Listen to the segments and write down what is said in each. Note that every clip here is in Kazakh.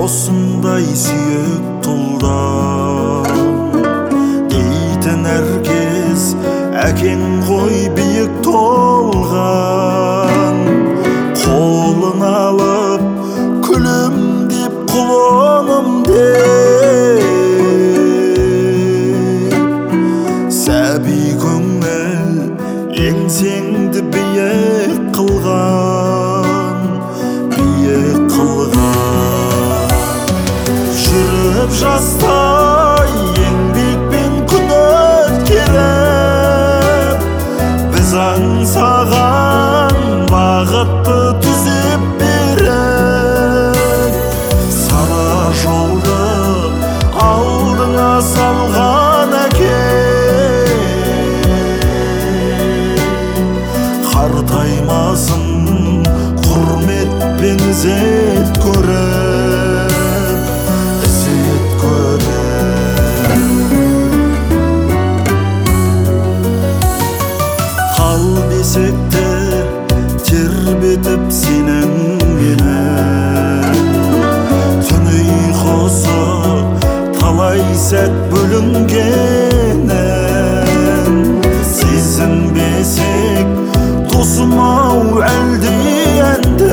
осындай сүйек тұлдан дейтін әркез әкең ғой биік толған қолын алып күлімдеп құлыным деп сәби көңіл еңсеңді биік қылған жүріп жастай еңбекпен күн өткеріп біз аңсаған бағытты түзеп беріп сара жолды алдыңа салған әке қартаймасын құрметпен ізет көріп қал десекте тербетіп сенен менен түн ұйқысы талай сәт бөлінгенін сезінбесек досым-ау әлде енді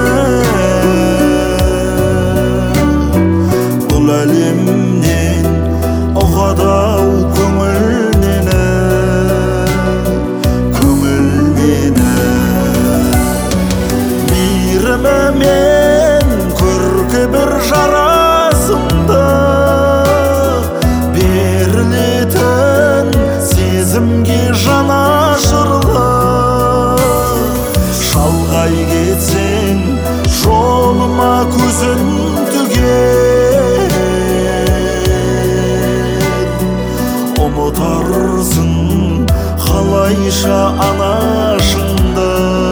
бұл әлемнен ұғады-ау көңіл мейірімімен көркі бір жарасымды берілетін сезімге жанашырлы шалғай кетсең жолыма көзін тігер ұмытарсың қалайша анашыңды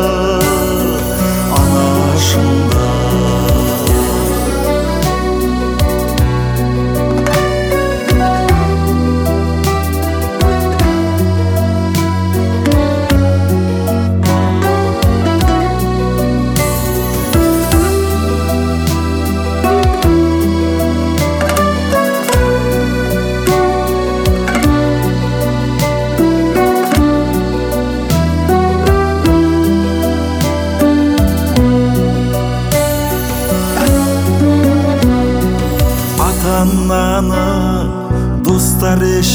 ата-ананы достар еш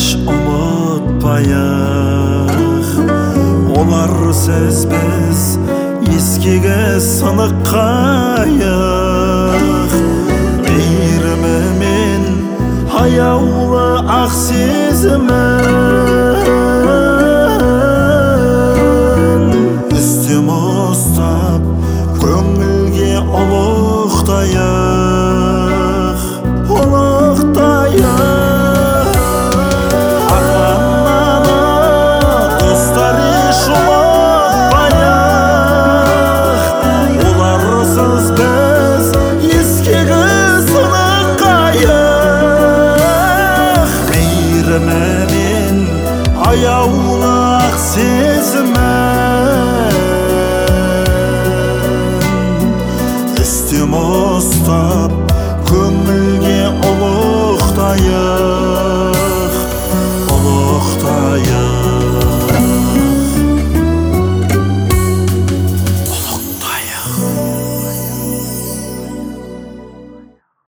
ұмытпайық олар сөзбіз ескегі сынық қайық мейірімімен аяулы ақ сезімі